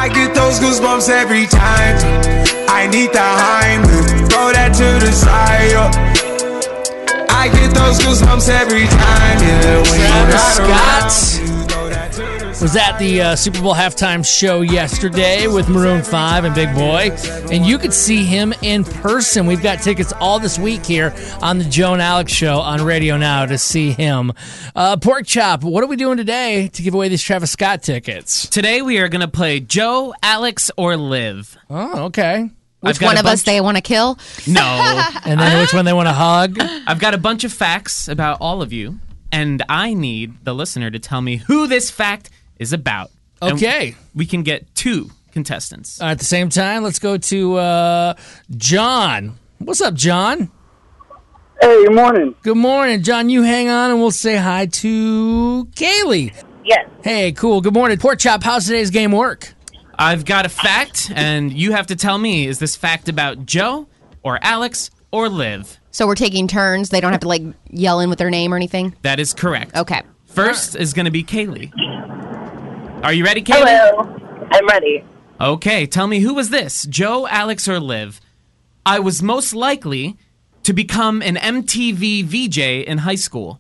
I get those goosebumps every time. I need the Heimlich, throw that to the side. I get those goosebumps every time. Yeah, Travis Scott was at the Super Bowl halftime show yesterday with Maroon 5 and Big Boy, and you could see him in person. We've got tickets all this week here on the Joe and Alex Show on Radio Now to see him. Pork Chop, what are we doing today to give away these Travis Scott tickets? Today we are going to play Joe, Alex, or Liv. Oh, okay. Which one of us they want to kill? No. And then which one they want to hug? I've got a bunch of facts about all of you, and I need the listener to tell me who this fact is about. Okay. And we can get 2 contestants. At the same time, let's go to John. What's up, John? Hey, good morning. Good morning, John. You hang on and we'll say hi to Kaylee. Yes. Hey, cool. Good morning. Pork Chop, how's today's game work? I've got a fact, and you have to tell me, is this fact about Joe, or Alex, or Liv? So we're taking turns. They don't have to, yell in with their name or anything? That is correct. Okay. First is going to be Kaylee. Are you ready, Kaylee? Hello. I'm ready. Okay, tell me, who was this? Joe, Alex, or Liv? I was most likely to become an MTV VJ in high school.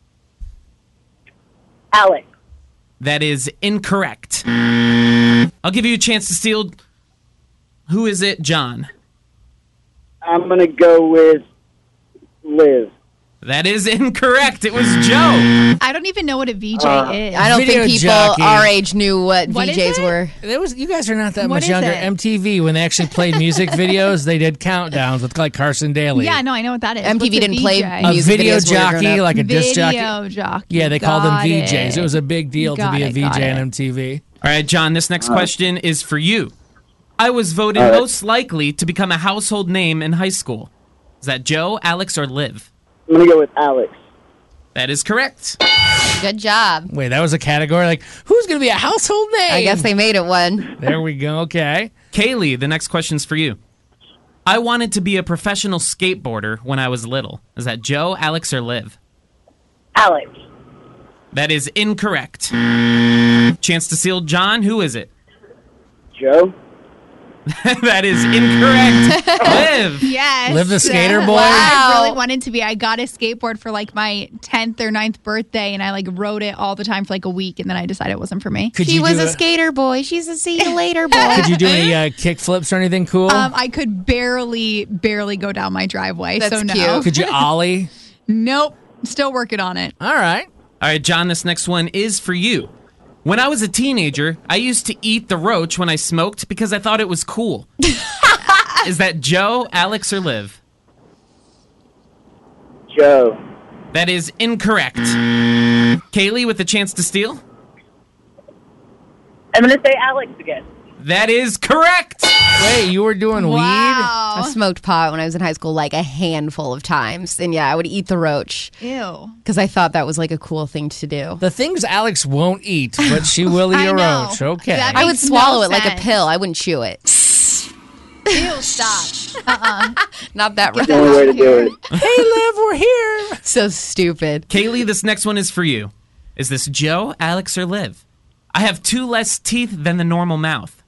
Alex. That is incorrect. I'll give you a chance to steal. Who is it, John? I'm going to go with Liv. That is incorrect. It was Joe. I don't even know what a VJ is. I don't Video think people jockey. our age knew what What is VJs it? were. You guys are not that What much is younger. it? MTV, when they actually played music videos, they did countdowns with Carson Daly. Yeah, no, I know what that is. MTV What's a didn't play VJ? A music video videos when we were growing jockey, up. like a disc jockey. Video jockey. Yeah, they called them Got VJs. It was a big deal to be a VJ got on it. MTV. All right, John, this next question is for you. I was voted most likely to become a household name in high school. Is that Joe, Alex, or Liv? I'm going to go with Alex. That is correct. Good job. Wait, that was a category? Who's going to be a household name? I guess they made it one. There we go. Okay. Kaylee, the next question's for you. I wanted to be a professional skateboarder when I was little. Is that Joe, Alex, or Liv? Alex. That is incorrect. Chance to steal, John. Who is it? Joe. That is incorrect. Liv. Yes. Liv the skater boy? I Wow. really wanted to be. I got a skateboard for my 10th or 9th birthday, and I rode it all the time for a week, and then I decided it wasn't for me. Could She you was do a skater boy. She's a see you later boy. Could you do any kick flips or anything cool? I could barely go down my driveway. That's so no. cute. Could you ollie? Nope. Still working on it. All right. All right, John, this next one is for you. When I was a teenager, I used to eat the roach when I smoked because I thought it was cool. Is that Joe, Alex, or Liv? Joe. That is incorrect. Kaylee with the chance to steal? I'm going to say Alex again. That is correct. Wait, you were doing weed? I Wow. smoked pot when I was in high school a handful of times. And yeah, I would eat the roach Ew. because I thought that was a cool thing to do. The things Alex won't eat, but she will eat I a know. roach. Okay. That I would makes swallow no it like a sense. pill. I wouldn't chew it. Ew, stop. Not that The only way to do it. Hey, Liv, we're here. So stupid. Kaylee, this next one is for you. Is this Joe, Alex, or Liv? I have 2 less teeth than the normal mouth.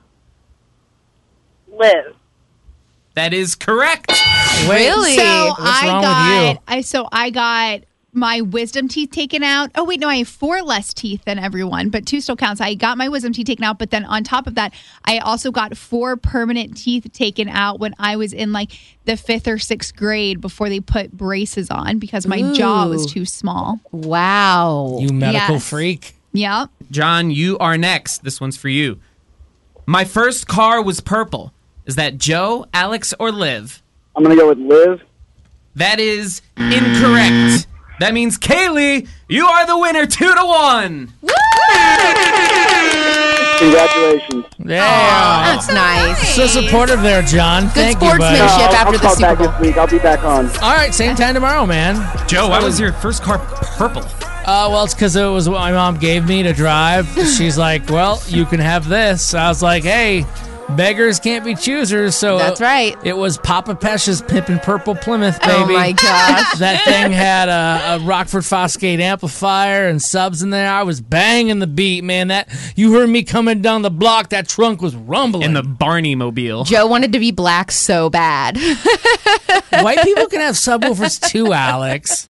Liv. That is correct. Wait, Really? So What's wrong with you? I got my wisdom teeth taken out. Oh wait, no, I have 4 less teeth than everyone, but 2 still counts. I got my wisdom teeth taken out, but then on top of that, I also got 4 permanent teeth taken out when I was in the 5th or 6th grade before they put braces on because my jaw was Ooh. too small. Wow. You medical Yes. freak. Yep. John, you are next. This one's for you. My first car was purple. Is that Joe, Alex, or Liv? I'm going to go with Liv. That is incorrect. That means, Kaylee, you are the winner 2-1. Congratulations. Yeah. That's nice. So supportive there, John. Good Thank you, buddy. sportsmanship. I'll after the call Super back Bowl. this week. I'll be back on. All right, same time tomorrow, man. Joe, why was your first car purple? Well, it's because it was what my mom gave me to drive. She's like, well, you can have this. I was like, hey, beggars can't be choosers. So That's right. It was Papa Pesha's Pimpin' Purple Plymouth, baby. Oh my gosh. That thing had a Rockford Fosgate amplifier and subs in there. I was banging the beat, man. That you heard me coming down the block. That trunk was rumbling. In the Barney Mobile. Joe wanted to be black so bad. White people can have subwoofers too, Alex.